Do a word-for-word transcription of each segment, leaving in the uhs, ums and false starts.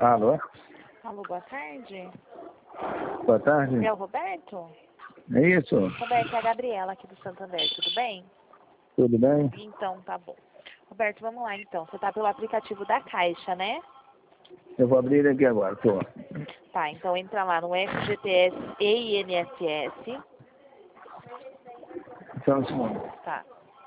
Alô? Alô, boa tarde. Boa tarde. É o Roberto? É isso? Roberto, é a Gabriela aqui do Santander, tudo bem? Tudo bem? Então, tá bom. Roberto, vamos lá então. Você tá pelo aplicativo da Caixa, né? Eu vou abrir ele aqui agora, tô. Tá, então entra lá no F G T S e I N S S. Só um segundo. Tá.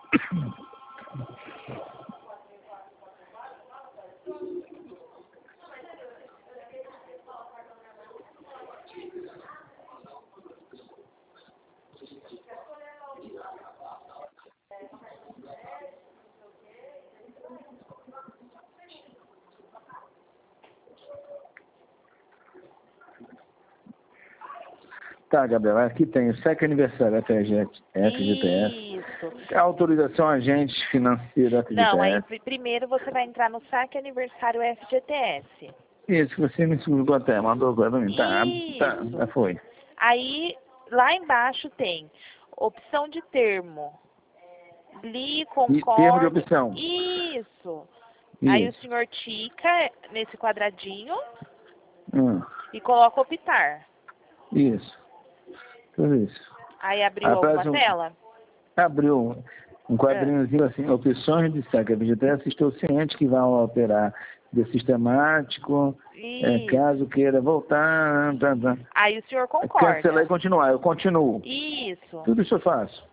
Tá, Gabriela, aqui tem o S E C aniversário F G T S. Isso. Autorização agente financeiro F G T S. Não, aí pr- primeiro você vai entrar no saque aniversário F G T S. Isso, você me explicou até, mandou agora pra mim. Tá, tá, Isso. já foi. Aí, lá embaixo tem opção de termo. Li, E concordo. termo de opção. Isso. Aí o Isso. senhor tica nesse quadradinho Hum, e coloca optar. isso. Tudo isso. Aí abriu Aí alguma aparece um, tela? abriu um quadrinhozinho assim, opções de S E C F G T S. Estou ciente que vai operar de sistemático, é, Isso. caso queira voltar. Tá, tá. Aí o senhor concorda. Cancelar e continuar. Eu continuo. Isso. Tudo isso eu faço.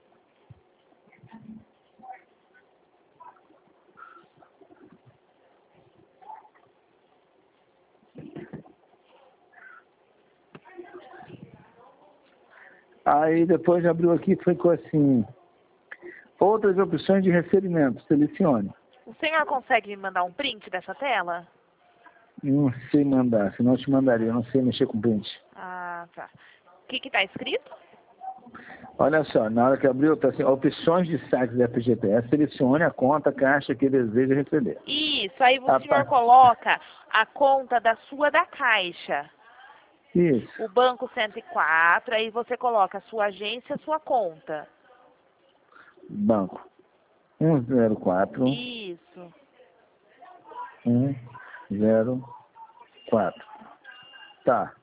Aí depois abriu aqui, ficou assim, outras opções de recebimento, selecione. O senhor consegue me mandar um print dessa tela? Não sei mandar, senão eu te mandaria, eu não sei mexer com print. Ah, tá. O que que tá escrito? Olha só, na hora que abriu, tá assim, opções de saques da F G T S, selecione a conta, caixa que deseja receber. Isso, aí o A senhor pa- coloca a conta da sua da Caixa. Isso, O banco cento e quatro, aí você coloca a sua agência, a sua conta. banco. um zero quatro, Isso. um zero quatro. Tá.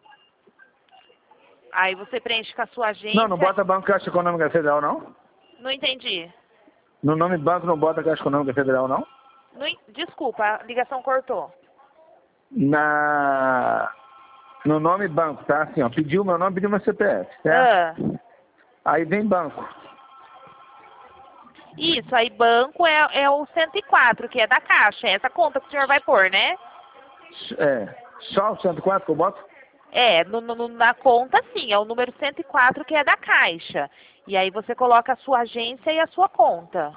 Aí você preenche com a sua agência. Não, não bota Banco Caixa Econômica Federal, não? Não entendi. No nome banco não bota Caixa Econômica Federal, não? Não en- Desculpa, a ligação cortou. Na... No nome banco, tá? Assim, ó, pediu meu nome, pediu meu C P F, certo? Ah, Aí vem banco. isso, aí banco é, é o cento e quatro, que é da Caixa. É essa conta que o senhor vai pôr, né? É, só o cento e quatro que eu boto? É, no, no- na conta sim, é o número cento e quatro que é da Caixa. E aí você coloca a sua agência e a sua conta.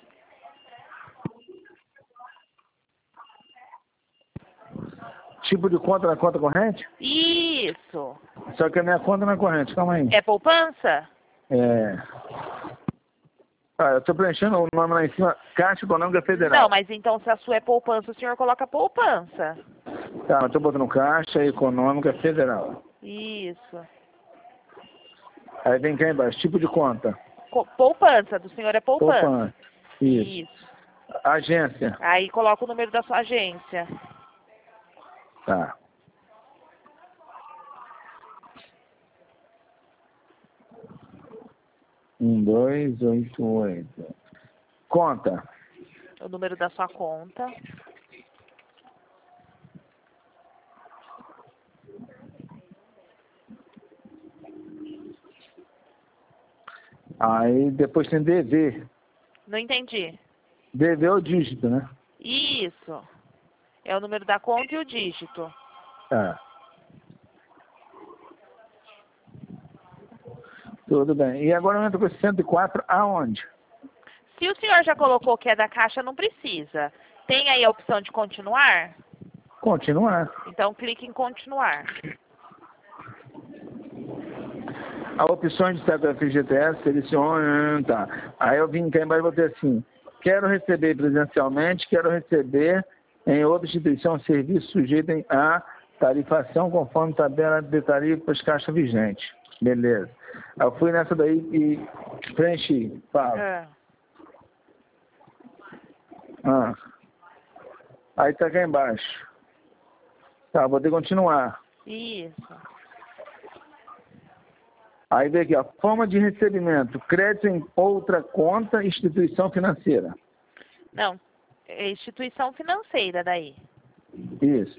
Tipo de conta na conta corrente? Isso. Só que a minha conta não é corrente, calma aí. É poupança? É... Ah, eu tô preenchendo o nome lá em cima, Caixa Econômica Federal. Não, mas então se a sua é poupança, o senhor coloca poupança. Tá, eu tô botando Caixa Econômica Federal. Isso. Aí vem cá embaixo, tipo de conta. Co- Poupança, do senhor é poupança. Poupança. Isso. Isso. Agência. Aí coloca o número da sua agência. Tá. Um, dois, oito, oito. Conta. O número da sua conta. Aí depois tem D V. Não entendi. D V é o dígito, né? Isso. É o número da conta e o dígito. Tá. Tudo bem. E agora eu entro com esse cento e quatro aonde? Se o senhor já colocou que é da Caixa, não precisa. Tem aí a opção de continuar? Continuar. Então clique em continuar. A opção de C P F G T S, seleciona, tá. Aí eu vim cá embaixo e botei assim, quero receber presencialmente, quero receber em outra instituição serviço sujeito a tarifação conforme tabela de tarifas caixa vigente. Beleza. Eu fui nessa daí e preenchi. Fala. Ah. Ah. Aí tá cá embaixo. Tá, vou ter que continuar. Isso. Aí vem aqui, ó, forma de recebimento, crédito em outra conta, instituição financeira. Não, é instituição financeira daí. Isso.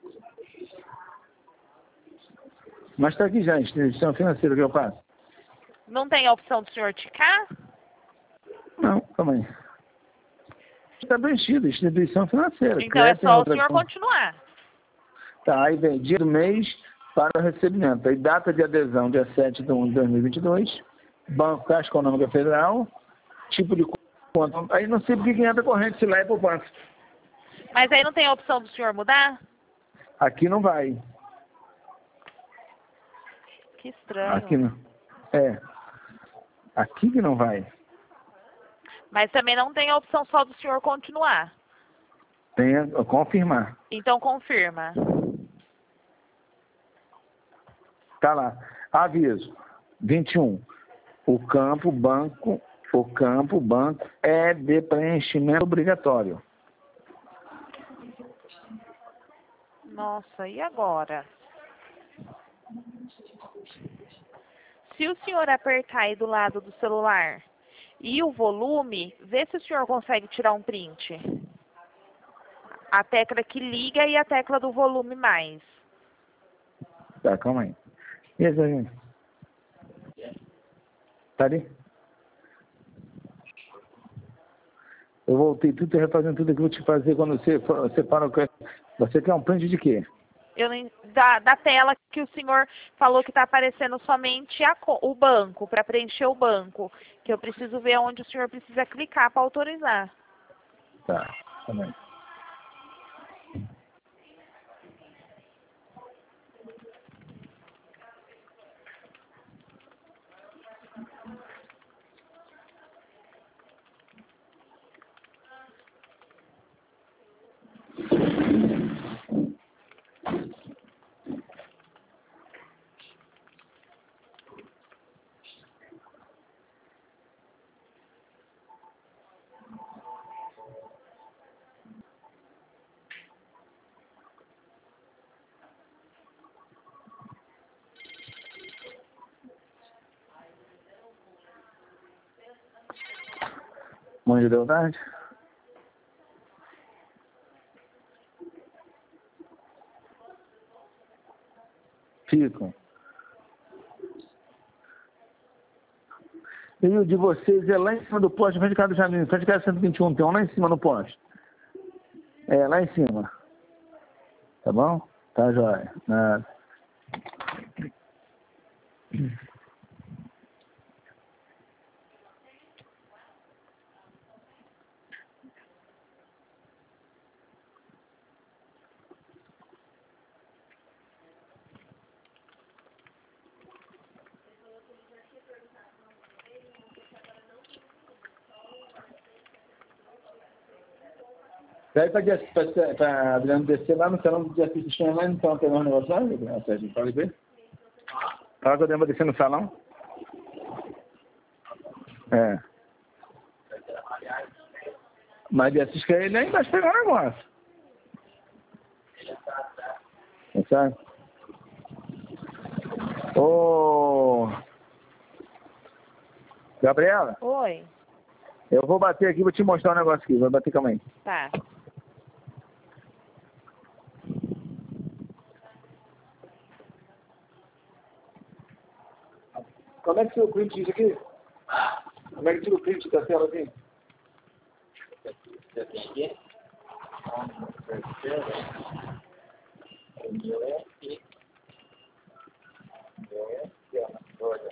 Mas está aqui já, instituição financeira que eu faço. Não tem a opção do senhor ticar? Não, calma aí. Está preenchido, instituição financeira. Então é crédito em só o outra senhor conta. continuar. Tá, aí vem dia do mês para o recebimento. Aí data de adesão, dia sete de um de dois mil e vinte e dois. Banco Caixa Econômica Federal. Tipo de conta. Aí não sei por que entra corrente, se lá é poupança. Mas aí não tem a opção do senhor mudar? Aqui não vai. Que estranho. Aqui não. É. Aqui que não vai. Mas também não tem a opção só do senhor continuar. Tem a confirmar. Então confirma. Tá lá. Aviso. vinte e um. O campo banco, o campo banco é de preenchimento obrigatório. Nossa, e agora? Se o senhor apertar aí do lado do celular e o volume, vê se o senhor consegue tirar um print. A tecla que liga e a tecla do volume mais. Tá, calma aí. E essa gente? Tá ali? Eu voltei tudo, tô refazendo tudo aquilo que eu te fazer quando você, você para. Você quer um print de quê? Eu, nem- da, da tela que o senhor falou que está aparecendo somente a, co- o banco, para preencher o banco. Que eu preciso ver onde o senhor precisa clicar para autorizar. Tá, calma aí. Mãe de Deodade? Ficam. E o de vocês é lá em cima do poste, frente de casa do Jardim, frente de casa cento e vinte e um, tem um lá em cima no poste. É, lá em cima. Tá bom? Tá, joia. Nada. Daí pra, pra, pra Adriano descer lá no salão de assistência lá, então pegar um negócio lá, Adriano, Sérgio, pode ver? Fala que o Adriano vai descer no salão. É. Mas de assistir ele ainda vai pegar um negócio. Sabe? Ô... Gabriela, Oi. eu vou bater aqui, vou te mostrar um negócio aqui. Vou bater, calma aí. Tá. Como é que tira o print disso aqui? Como é que tira o print da tela aqui? Você tem aqui? O meu é aqui. O meu é aqui, ó. Olha.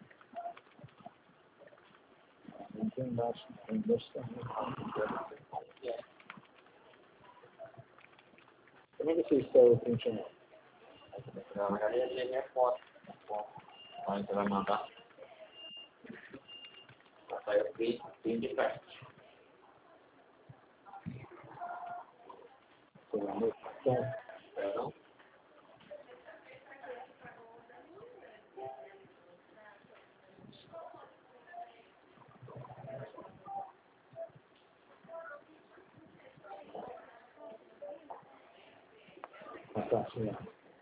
Não tem embaixo. Tem embaixo também. Como é que você está o print não? Na verdade, ele é foto. Aí você vai mandar. Vai sair o print, print de perto. Perdão? tá, sim.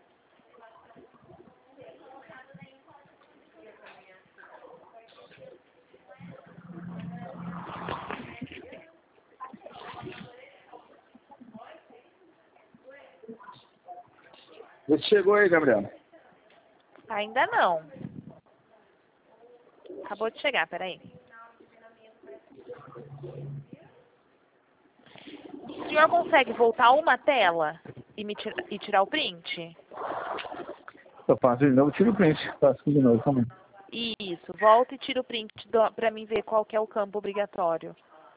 Você chegou aí, Gabriela? Ainda não. Acabou de chegar, peraí. O senhor consegue voltar uma tela e, me tira, e tirar o print? Eu faço de novo, tiro o print. Faço de novo também. Isso, volta e tira o print para mim ver qual que é o campo obrigatório.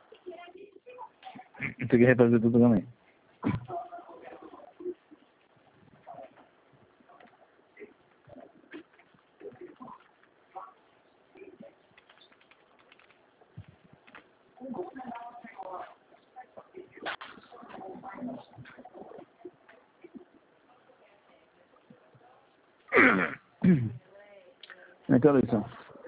Tem que refazer tudo também. Então, eleição.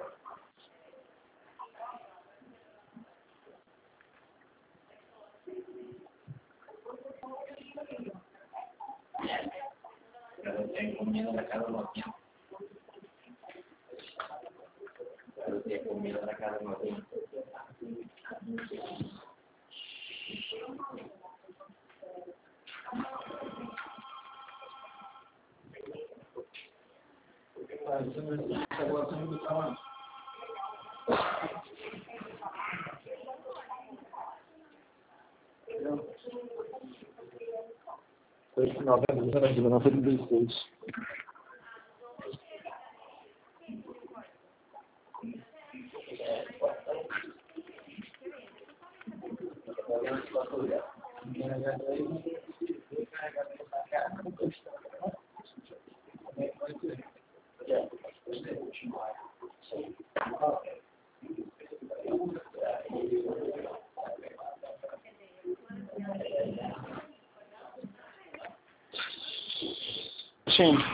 Eu tenho comida na casa novinha. Eu tenho comida na casa novinha. Foi final da vida, na vida, não foi de dezesseis. Sim.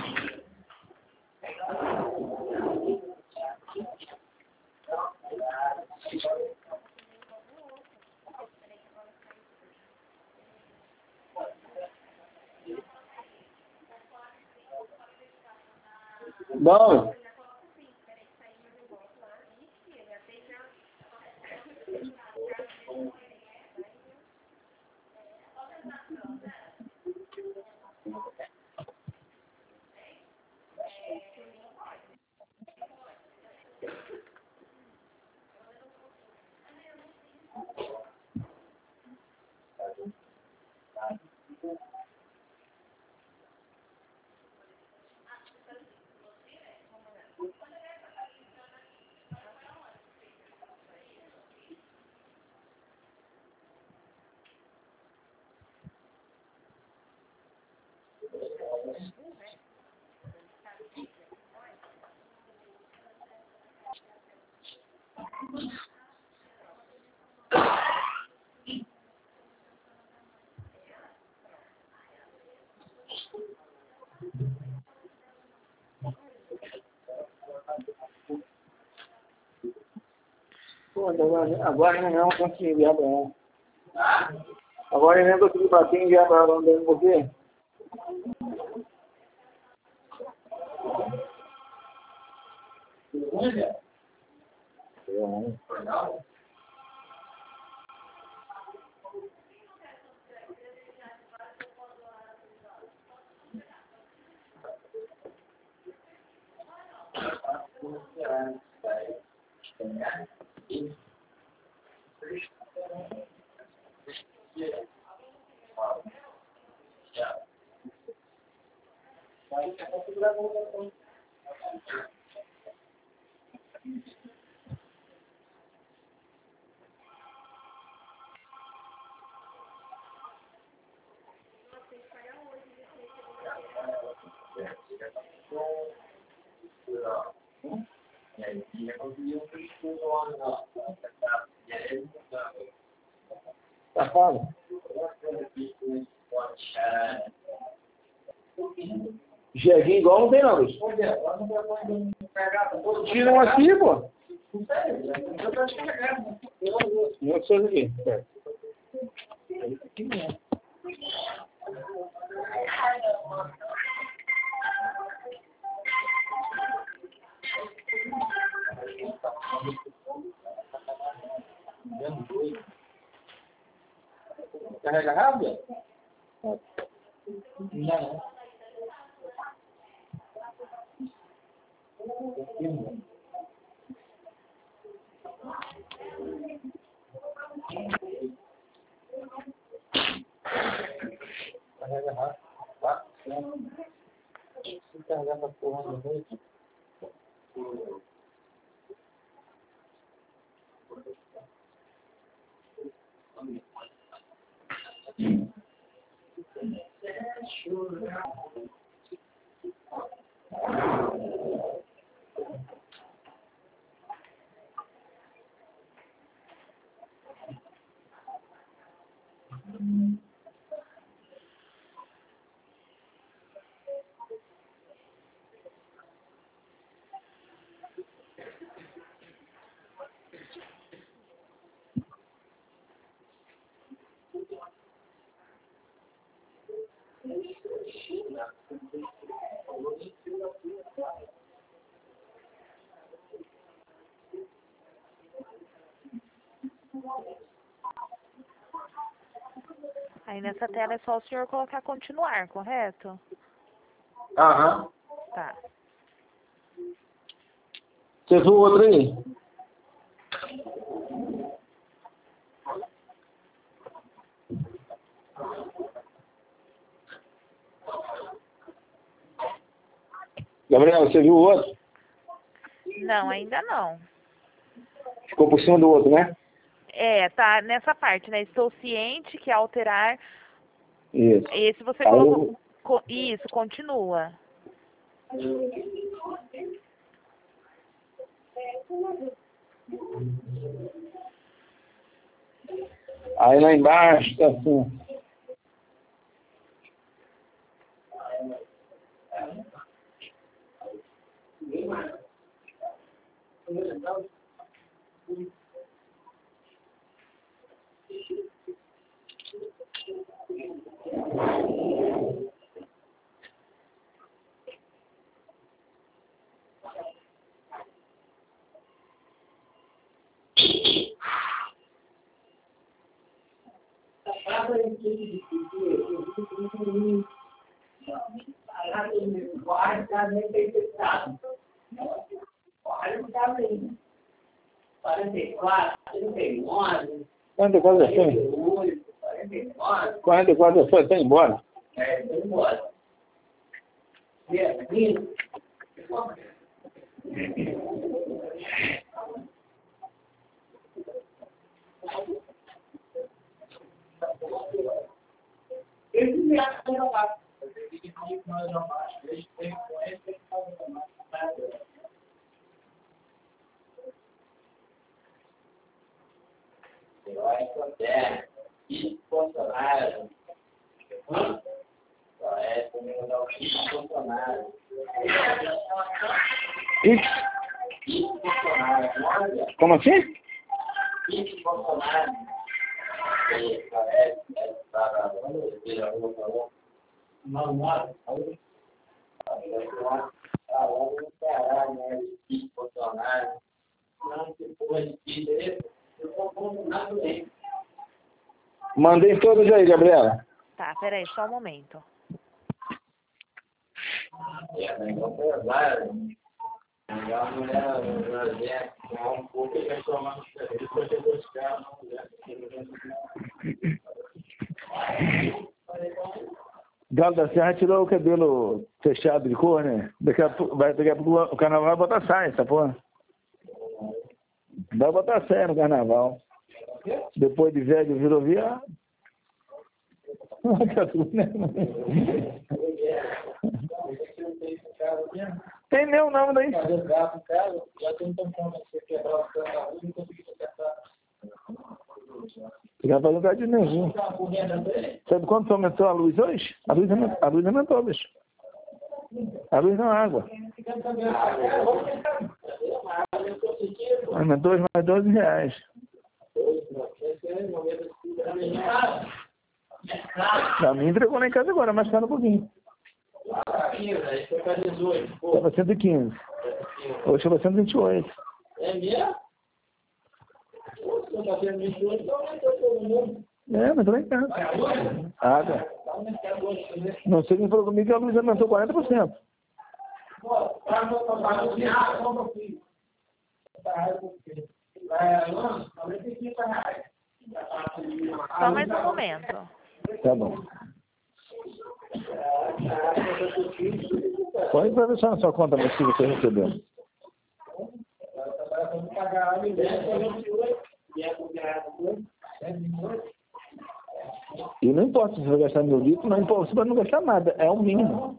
Bom. Pô, agora ainda não consegui enviar para ela. Agora ainda não consegui bater e enviar para ela, não por quê? Tá fala? Jeguinho igual não tem não, bicho. Tira um aqui, pô. Não sei aqui. Aqui não. Carrega rápido? Não. Carrega rápido. Tá? Se carregar essa porra no meio. Aí nessa tela é só o senhor colocar continuar, correto? Aham. Tá. Você viu o outro aí? Gabriel, você viu o outro? Não, ainda não. Ficou por cima do outro, né? É, tá nessa parte, né? Estou ciente que alterar. Isso. Esse você Aí colocou. eu- co- Isso, continua. Aí lá embaixo, tá assim. quarenta e quatro foi? quarenta e quatro foi, tá embora. Ix. Como assim? Mandei todos aí, Gabriela. Tá, peraí, só um momento. Galo da Serra tirou o cabelo fechado de cor, né? Daqui a pouco, vai, daqui a pouco o carnaval vai botar saia, essa porra. Vai botar saia no carnaval. Depois de velho virou viado. Tem meu nome daí. Você vai fazer um de nenhum. Sabe quanto aumentou a luz hoje? A luz, a luz aumentou, bicho. A luz não é água. Aumentou mais doze reais. A mim entregou lá em casa agora, mas caro um pouquinho. quinze, aí foi para dezoito. Estava cento e quinze. Hoje foi cento e vinte e oito. É mesmo? Pô, se eu estou fazendo vinte e oito, então aumentou todo mundo. É, mas também tá. Água. Não sei quem falou comigo que a luz aumentou quarenta por cento. Pô, para não tomar no real, compra o filho. Só mais um momento. Tá bom. Pode vai deixar na sua conta, mas se você recebeu. E não importa se você vai gastar mil litros, não importa, você vai não gastar nada, é o mínimo.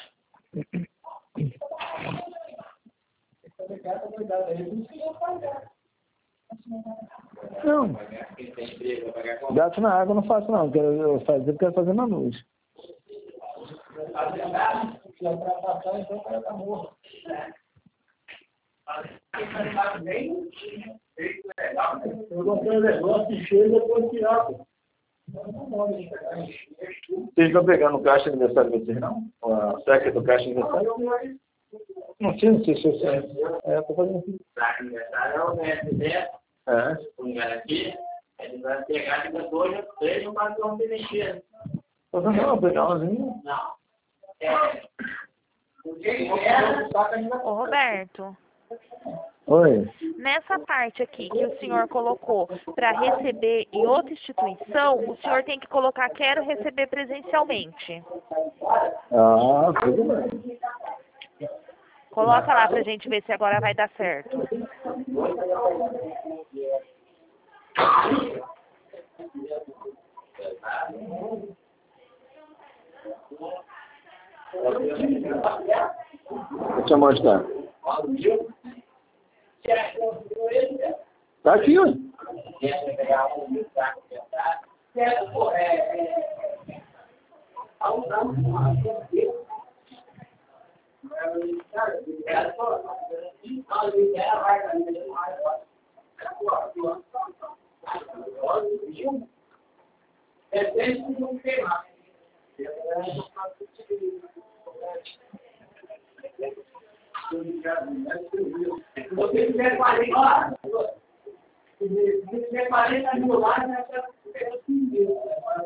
Não. Gasto na água eu não faço não, eu fazer eu quero fazer na luz. Eu comprei um negócio e chega depois tirar. Vocês estão pegando o caixa de aniversário de vocês, não? A seca do caixa de aniversário? Não sei, não sei se eu sei. É, estou fazendo assim. Caixa de aniversário é o mestre dele. É. Com garantia. Ele vai pegar de dois, três, não vai ter um mexer. Não, não, pegar umazinho. Não. É. Ô, Roberto, Oi. nessa parte aqui que o senhor colocou para receber em outra instituição, o senhor tem que colocar quero receber presencialmente. Ah, tudo bem. Coloca lá pra gente ver se agora vai dar certo. Deixa eu mostrar. Tá aqui, ó. Você tiver quarenta lá, se você tiver quarenta mil lá, já está pegando cinco mil.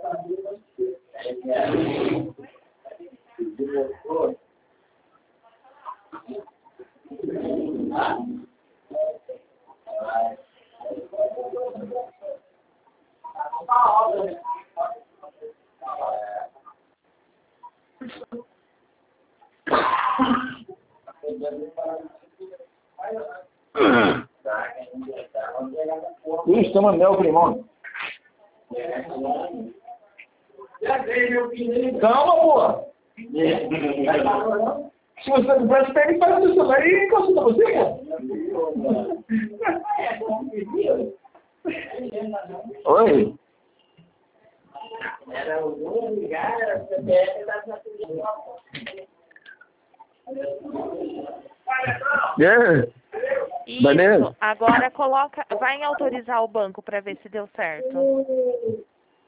Ixi, toma mel com limão. Calma, porra. Se você não presta, pega e faz o celular e consulta você, pô. Oi. Era o bom lugar, era o C P F da É. Isso. Beleza. Agora coloca, vai em autorizar o banco para ver se deu certo.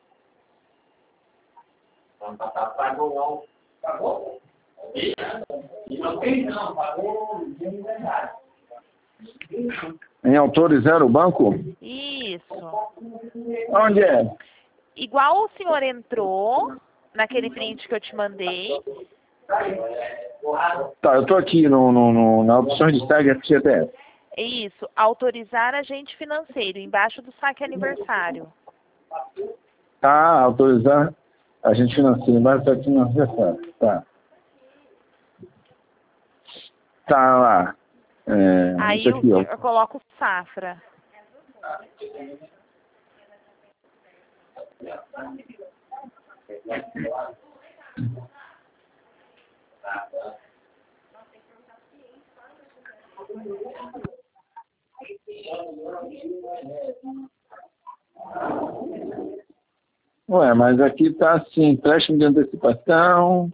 Pagou não. Pagou? Não tem não, pagou de verdade. Em autorizar o banco? Isso. Onde é? Igual o senhor entrou naquele print que eu te mandei. Tá, eu tô aqui no, no, no, na opção de tag F G T S. Isso, autorizar agente financeiro, embaixo do saque aniversário. Ah, autorizar agente financeiro, embaixo do saque aniversário. Tá. Tá lá. É, Aí isso o aqui, ó. senhor coloca o safra. Ué, mas aqui tá assim, empréstimo de antecipação.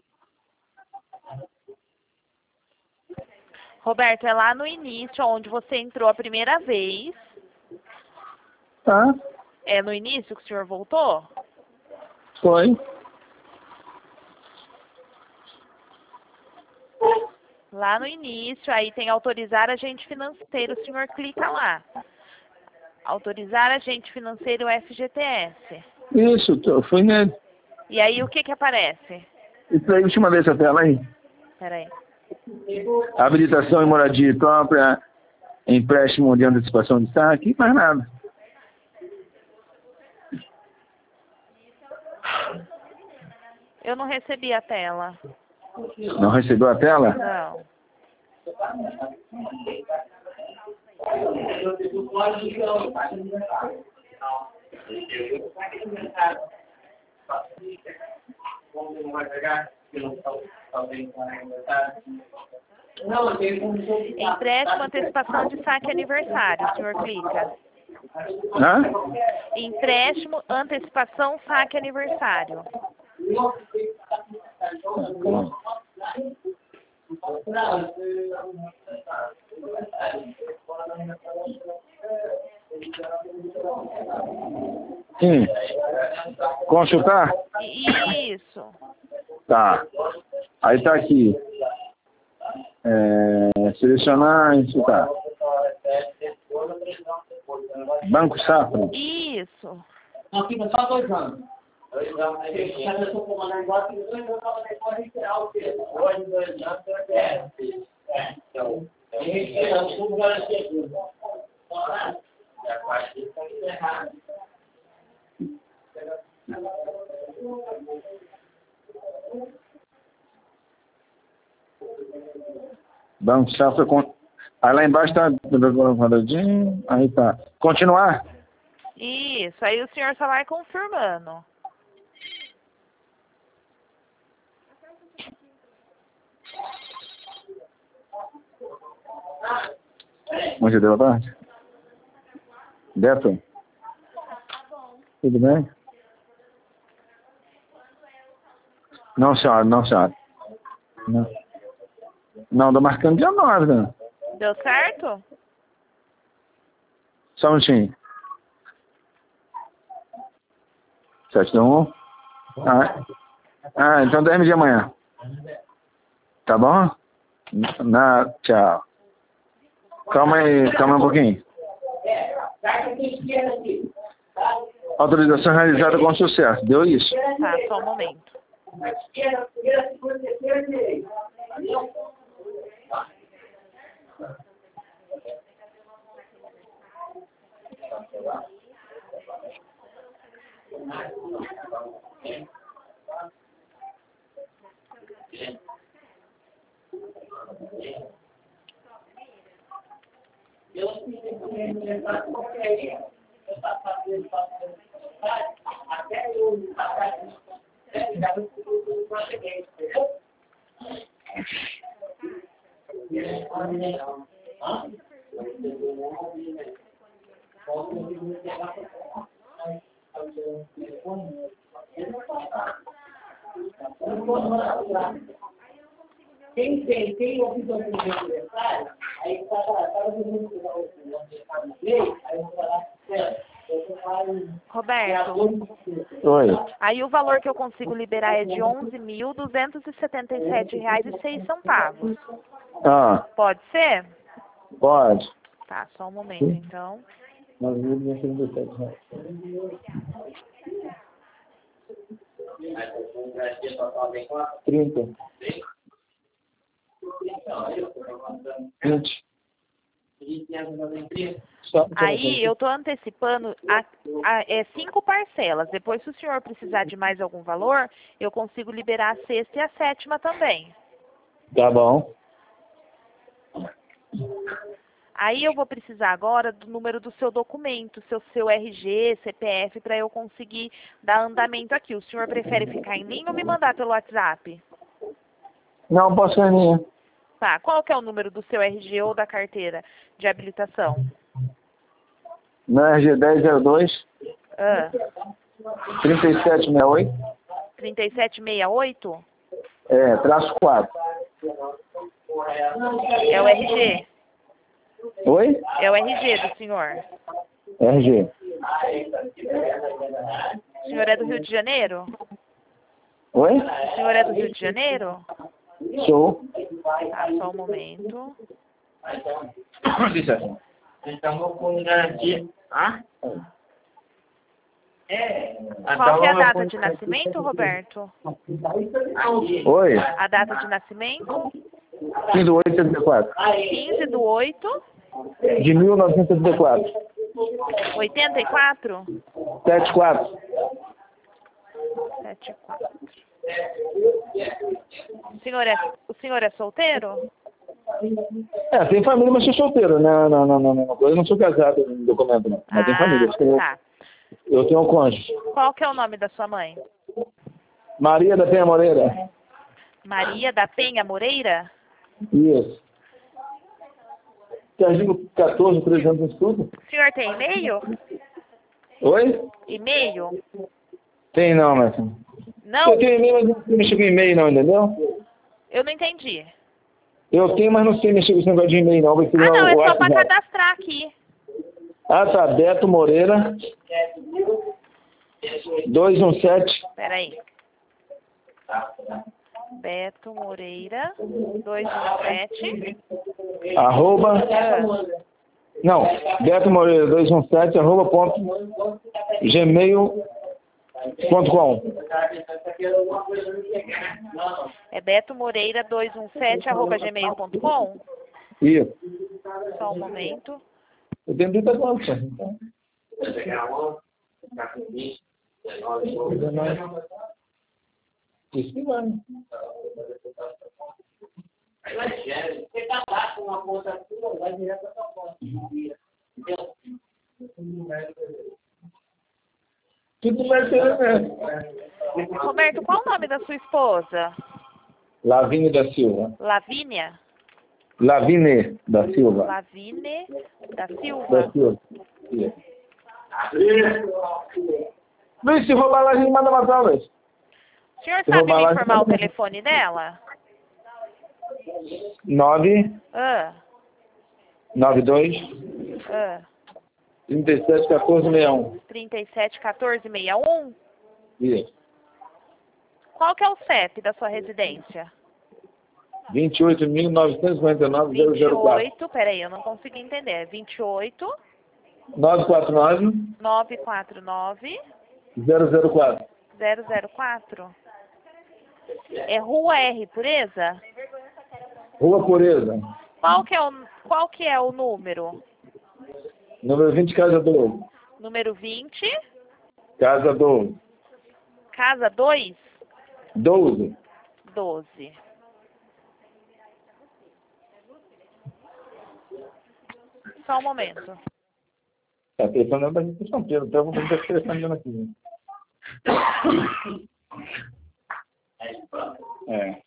Roberto, é lá no início, onde você entrou a primeira vez. Tá, É no início que o senhor voltou? foi. Lá no início, aí tem autorizar agente financeiro, o senhor clica lá. Autorizar agente financeiro F G T S. Isso, eu fui nele. E aí o que que aparece? E preenche uma vez a tela aí. Peraí. Habilitação e moradia própria, empréstimo de antecipação de saque, mais nada. Eu não recebi a tela. Não recebeu a tela? Não. Empréstimo, antecipação de saque aniversário, o senhor clica. Hã? Empréstimo, antecipação, saque aniversário. Sim. Consultar? Isso. Tá. Aí tá aqui. É, selecionar e consultar. Banco Safra? Isso. Não, fica só dois anos. Dois anos, aí já começou a comandar embora, tem dois anos para depois retirar o quê? Dois, dois anos, é. É, então. Eu retiro, eu vou garantir aqui. Já faz isso, tá errado. Banco Safra. Con... Aí lá embaixo tá. Aí tá. Continuar? Isso. Aí o senhor só vai confirmando. Bom dia, boa tarde. Beto? Tudo bem? Não, senhora, não, senhora. Não, não tô marcando dia nove, né? Deu certo? Só um minutinho. sete um. Ah, ah, então dez de amanhã. Tá bom? Na, tchau. Calma aí, calma um pouquinho. Autorização realizada com sucesso. Deu isso? Tá, só um momento. Quem tem, tem opção de aniversário, aí está todo mundo que vai aí eu vou falar, Roberto, Oi. aí o valor que eu consigo liberar é de onze mil duzentos e setenta e sete reais e seis centavos. Ah, Pode ser? pode. Tá, só um momento então. nove mil duzentos e setenta e sete reais. trinta. vinte. Aí eu estou antecipando a, a, é, cinco parcelas. Depois, se o senhor precisar de mais algum valor, eu consigo liberar a sexta e a sétima também. Tá bom. Aí eu vou precisar agora do número do seu documento, seu, seu R G, C P F, para eu conseguir dar andamento aqui. O senhor prefere ficar em linha ou me mandar pelo WhatsApp? Não, posso ir minha. Tá, qual que é o número do seu R G ou da carteira de habilitação? Meu R G dez zero dois, Ah, trinta e sete sessenta e oito. trinta e sete sessenta e oito? É, traço quatro. É o R G? Oi? É o R G do senhor? R G. O senhor é do Rio de Janeiro? Oi? O senhor é do Rio de Janeiro? Sou. Tá, só um momento. Licença. Então, com garantia. Ah? Qual que é a data de nascimento, Roberto? Oi. A data de nascimento? quinze do oito de setenta e quatro. quinze do oito De mil novecentos e setenta e quatro. oitenta e quatro? setenta e quatro. setenta e quatro. O senhor é, o senhor é solteiro? É, tem família, mas sou solteiro. Não, não, não, não, não. Eu não sou casado no documento, não. Mas tem família. Eu, tá. eu tenho um cônjuge. Qual que é o nome da sua mãe? Maria da Penha Moreira. Maria da Penha Moreira? Isso. Serginho, quatorze, treze anos de estudo. O senhor tem e-mail? Oi? E-mail? Tem não, mas... Não? Eu tenho e-mail, mas não sei mexer com e-mail não, entendeu? Eu não entendi. Eu tenho, mas não sei mexer com esse negócio de e-mail não. Vai ser Ah, não, é o só para WhatsApp. cadastrar aqui. Ah, tá. Beto Moreira. dois um sete. Peraí. Beto Moreira, dois um sete. Arroba. Ah, Não. Beto Moreira, dois um sete, arroba ponto gmail ponto com. é Beto Moreira, dois um sete, arroba gmail ponto com. Isso. Só um momento. Eu tenho muita conta. Isso que vai. Você tá lá com uma conta sua, vai direto pra sua conta. Tudo vai ser, né? Roberto, qual o nome da sua esposa? Lavínia da Silva. Lavínia? Lavine da Silva. Lavine da Silva? Da Silva. Isso. Luiz, se roubar lá, a gente manda matar, Luiz. O senhor Se sabe roubar me lá, informar o você- telefone dela? nove Ah, nove dois ah. trinta e sete quatorze sessenta e um. trinta e sete, quatorze, sessenta e um? Isso. Qual que é o C E P da sua residência? vinte e oito mil novecentos e quarenta e nove, zero vinte e zero quatro. oito, peraí, eu não consegui entender. vinte e oito, nove quatro nove, nove quatro nove, zero zero quatro. zero zero quatro. É Rua R Pureza? Rua Pureza. Qual que é o, qual que é o número? Número vinte, Casa doze. Número vinte, Casa doze. casa dois, doze. doze. Só um momento. Tá telefonando pra gente em São Pedro, então eu vou fazer o telefone aqui. É.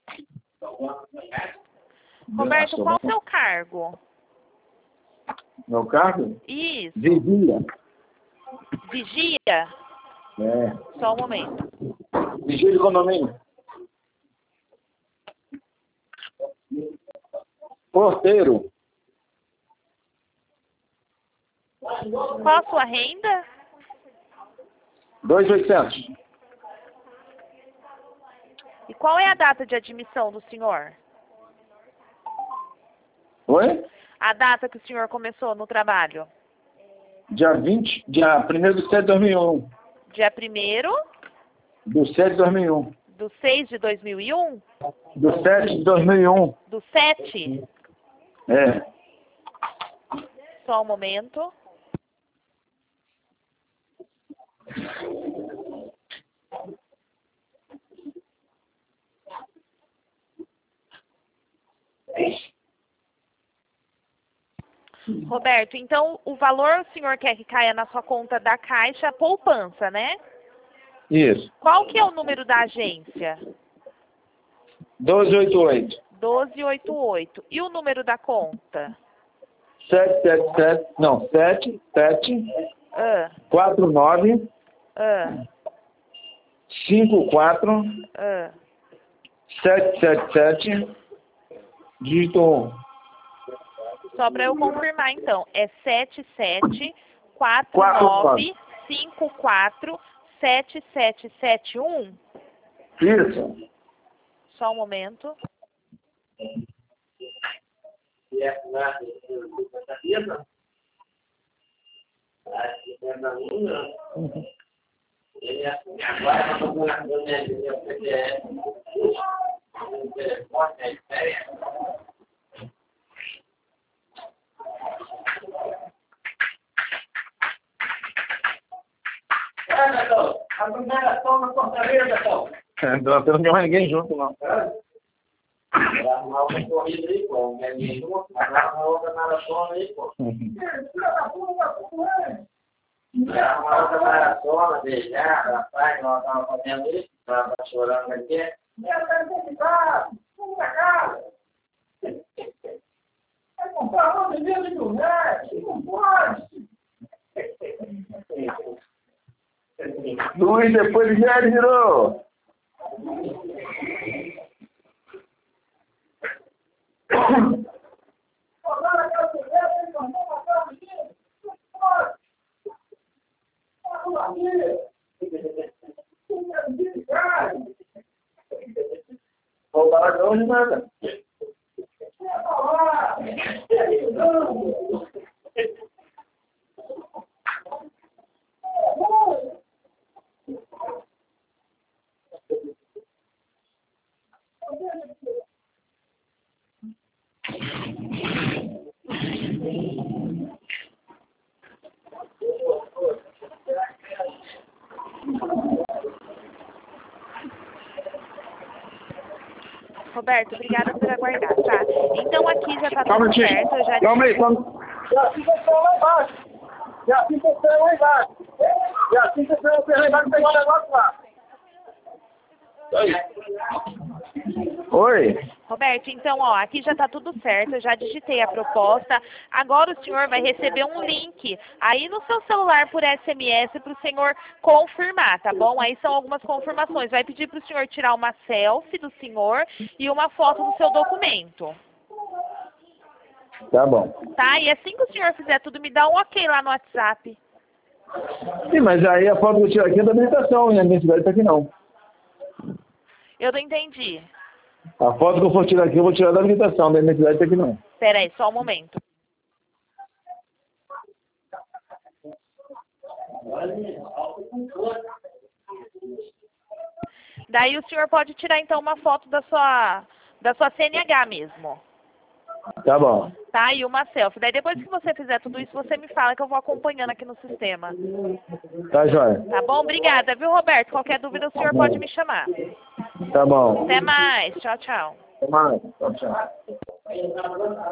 Roberto, qual o seu cargo? Meu cargo? Isso. Vigia. Vigia? É. Só um momento. Vigia de condomínio. Porteiro. Qual a sua renda? dois mil e oitocentos. E qual é a data de admissão do senhor? Oi? A data que o senhor começou no trabalho? Dia vinte, dia primeiro do sete de dois mil e um. Dia primeiro Do sete de dois mil e um. do seis de dois mil e um? Do sete de dois mil e um. Do sete? É. Só um momento. Roberto, então o valor o senhor quer que caia na sua conta da Caixa poupança, né? Isso. Qual que é o número da agência? doze oitenta e oito. doze oitenta e oito. E o número da conta? sete sete sete. Não, sete sete Ah, quatro nove ah, cinco quatro ah. sete sete sete. Dígito um. Só para eu confirmar, então. É sete sete quatro Quatro, nove cinco quatro sete sete sete um? Isso. Só um momento. E é lá, essa firma, a cinquenta alunos, ele agora está procurando o P D F, o telefone, a ideia. É, Betão, a primeira toma Fortaleza, Betão. Não tem mais ninguém junto, não. Vai arrumar uma corrida aí, pô. Vai arrumar outra maratona aí, pô. Vai arrumar outra maratona, beijar, rapaz, nós estávamos fazendo isso, estava chorando aqui. Eu quero ter casa, vamos pra casa. Vai comprar uma bebida de internet, não pode. Luiz, depois já ele virou. Roubaram de onde, nada. Roberto, obrigada por aguardar, tá? Então aqui já tá Calma, tudo tio. certo, eu já... Calma aí, calma. Já fica o lá embaixo. Já fica o lá embaixo. Já fica o lá embaixo, pegar o negócio lá. Oi. Roberto, então, ó, aqui já tá tudo certo, eu já digitei a proposta. Agora o senhor vai receber um link aí no seu celular por S M S para o senhor confirmar, tá bom? Aí são algumas confirmações. Vai pedir para o senhor tirar uma selfie do senhor e uma foto do seu documento. Tá bom. Tá? E assim que o senhor fizer tudo, me dá um ok lá no WhatsApp. Sim, mas aí a foto que eu tiro aqui é da habilitação, e a minha cidade tá aqui não. Eu não entendi. A foto que eu for tirar aqui, eu vou tirar da habilitação, da minha cidade tá aqui não. Pera aí, só um momento. Daí o senhor pode tirar então uma foto da sua, da sua C N H mesmo. Tá bom. Tá? E uma selfie. Daí depois que você fizer tudo isso, você me fala que eu vou acompanhando aqui no sistema. Tá, joia. Tá bom? Obrigada, viu, Roberto? Qualquer dúvida o senhor pode me chamar. Tá bom. Até mais. Tchau, tchau. Até mais. Tchau, tchau.